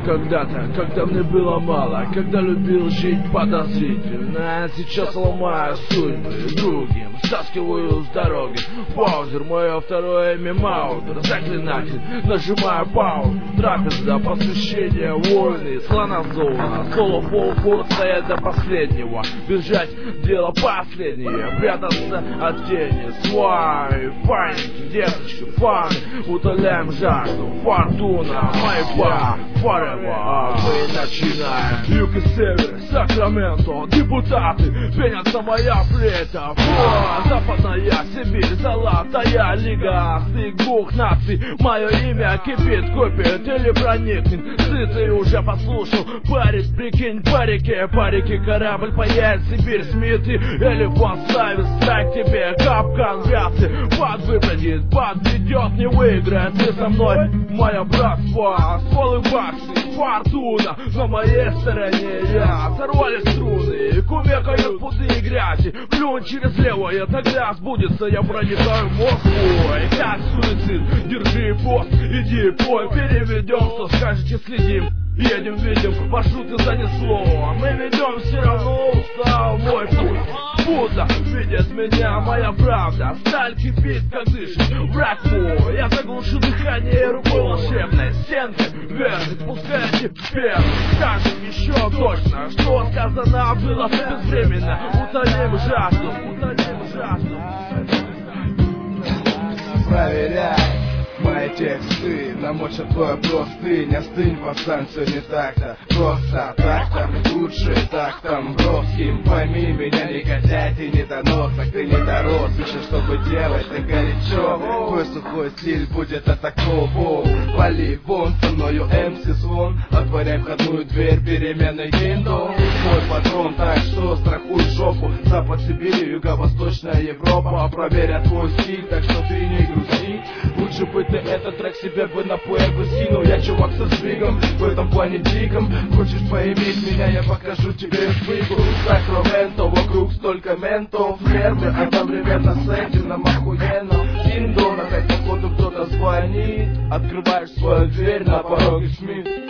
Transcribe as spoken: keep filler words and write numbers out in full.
Когда-то, когда мне было мало, когда любил жить подозрительно, сейчас ломаю судьбы другим, стаскиваю с дороги. Паузер, мое второе имя Маутер, заклинатель, нажимаю паузу. Трапеза, посвящение, войны, слонозона, соло полфор стоять до последнего. Бежать, дело последнее, прятаться от тени. Свай, паники, деточки, фан, утоляем жажду. Фортуна, майба, forever. Мы начинаем. Юг и север, Сакраменто, депутаты, пенятся моя флейта. Фу, западная Сибирь, золотая лига, стык двух наций. Мое имя кипит, копит или проникнет. Сытый уже послушал, парень, прикинь, парики, парики, корабль поедет в Сибирь, Смиты, элефант ставит страйк тебе, капкан вясы, бат выпадет, бат ведет, не выиграет, ты со мной, мое братство, стволы баксы, фортуна, на моей стороне я, сорвали струны, кумекают пуды и грязи, плюнь через левое, тогда сбудется, я проникаю в мозг твой, как суицид, держи пост, иди пой, переведем, что скажете, следим. Едем, видим, маршруты занесло, мы ведем, все равно устал мой путь. Будто видит меня моя правда, сталь кипит, как дышит враг мой. Я заглушу дыхание рукой волшебной стенкой вверх, пускай теперь скажем еще точно, что сказано было безвременно. Утолим жажду, утолим жажду. Проверяй мои тексты, намочат твой простынь. Остынь, пацан, все не так-то просто, так-то лучше, так-там броским. Пойми меня, негодяй, ты недоносок, ты не дорос. Ищешь, чтобы делать, ты горячо. Твой сухой стиль будет атакован. Вали вон, со мною эм си Свон. Отворяй входную дверь, переменный винду. Мой патрон, так что страхуй жопу. Запад Сибири, юго-восточная Европа. Проверят твой стиль, так что ты не грусти. Лучше бы ты этот трек себе бы на пуэрку скинул. Я чувак со сдвигом, в этом плане диком. Хочешь поиметь меня, я покажу тебе фигу. Сакраменто, вокруг столько ментов. Нервы одновременно с этим нам охуенно. Диндон, опять походу кто-то звонит. Открываешь свою дверь, на пороге Смит.